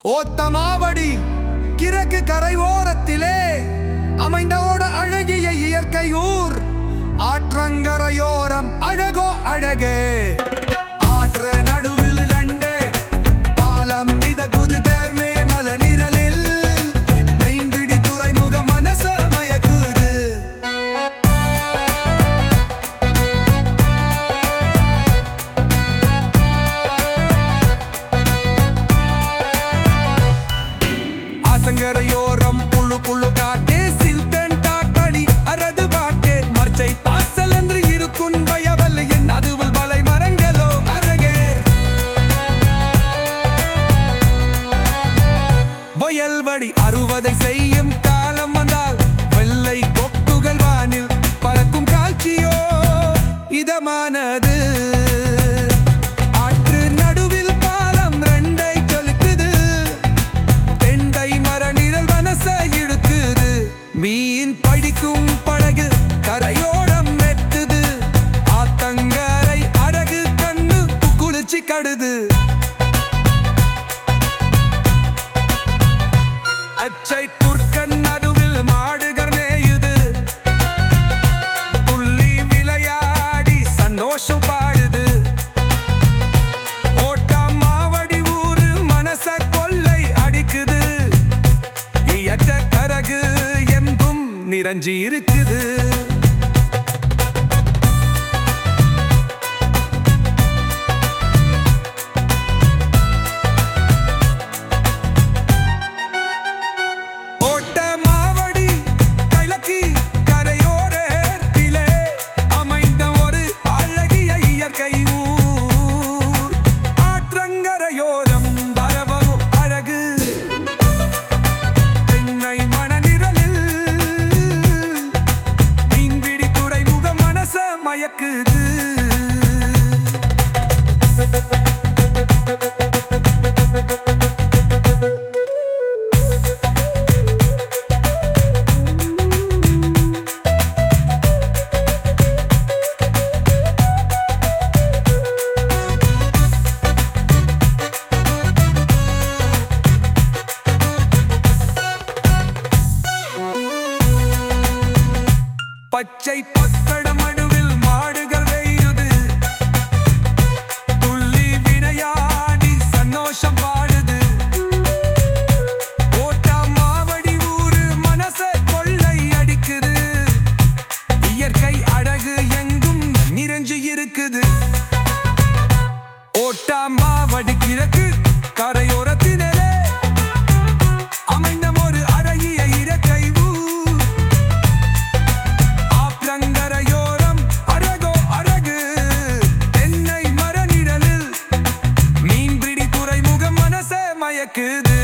ஓத்தமாவடி கிழக்கு கரை ஓரத்திலே அமைந்த ஓட அழகிய இயற்கை ஊர். ஆற்றங்கரையோரம் அழகோ அழகே. ஆற்ற நடுவில் ரெண்டே பாலம் மிதக்குது தேர்மே மல நிழலில். மெய்ந்திடி துறைமுக மனச மயக்குது. ஆசங்கரையோரம் புழு புழு காட்டே சில்டன் காட்டடி அரது பாட்டே மர்ச்சை பாசல் என்று இருக்கும் பயவல் என் அதுவில் வலை மரங்களோ அழகே. வயல்வடி அறுவதை செய்யும் காலம் வந்தால் வெள்ளை கொக்குகள் வானில் பறக்கும் காட்சியோ இதமானது. மீன் படிக்கும் படகு கரையோடம் மெத்துது. ஆத்தங்கரை அழகு கண்ணு குளிச்சு கடுது. அச்சை துர்க்கன் நடுவில் மாடுகர் மேயுது. துள்ளி விளையாடி சந்தோஷம் பாடுது. ஓட்டம் மாவடி ஊரு மனச கொள்ளை அடிக்குது. இயற்ற கரகு நிறைஞ்சி இருக்குது. ஓட்டமாவடி கிழக்கு கரையோரத்திலே அமைந்த ஒரு அழகிய இயற்கை ஊர். ஆற்றங்கரையோரம் வரவும் அழகு. தென்னை மணநிழலில் மயக்குது. பச்சை பக்கடம் நடுவில் மாடுகள் வெய்யுது. துள்ளி விளையாடி சந்தோஷம் பாடுது. ஓட்டமாவடி ஊரு மனச கொள்ளை அடிக்குது. இயற்கை அழகு எங்கும் நிறைஞ்சு இருக்குது. ஓட்டமாவடி கிழக்கு கரையோரத்திலே அமைந்த ஒரு அழகிய இயற்கை ஊர். ஆற்றங்கரையோரம் அழகோ அழகு. தென்னை மர நிழலில் மீன்பிடி துறைமுகம் மனச மயக்குது.